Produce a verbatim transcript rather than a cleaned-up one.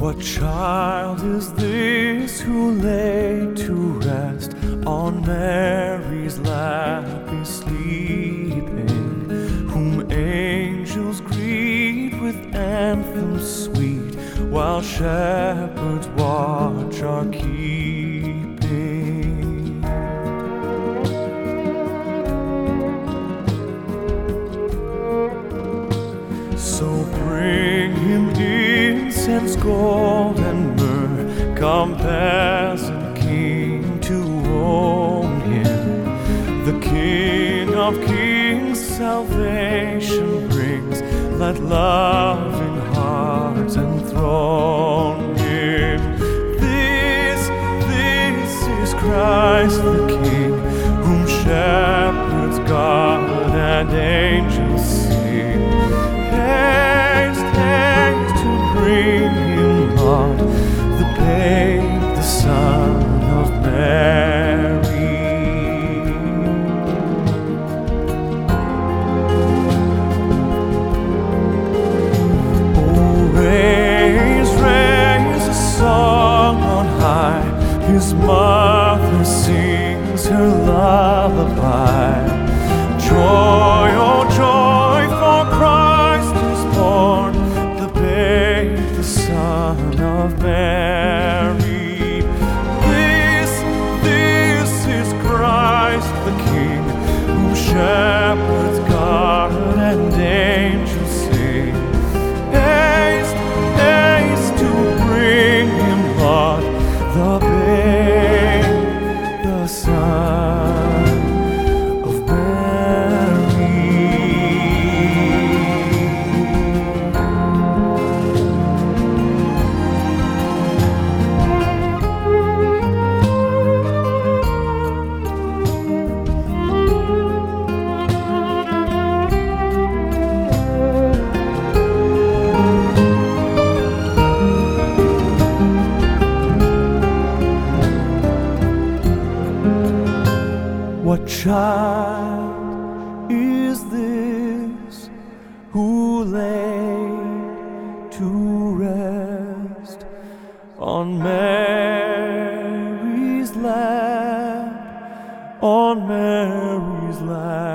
What child is this who lay to rest on Mary's lap is sleeping, whom angels greet with anthems sweet, while shepherds watch our keeping? So bring him incense, gold, and myrrh, come peasant king to own him. The King of kings salvation brings, let loving hearts enthrone him. This, this is Christ the King, whom shepherds guard and angels sing. Haste, haste to bring him, Lord, the babe, the Son of Mary. Oh, raise, raise a song on high, his mother sings her lullaby. Joy, oh joy, for Christ is born, the babe, the Son of Mary. This, this is Christ the King, whom shepherds guard and angels sing. Haste, haste to bring him, Lord, the babe, the Son of Mary. What child is this who lay to rest on Mary's lap, on Mary's lap?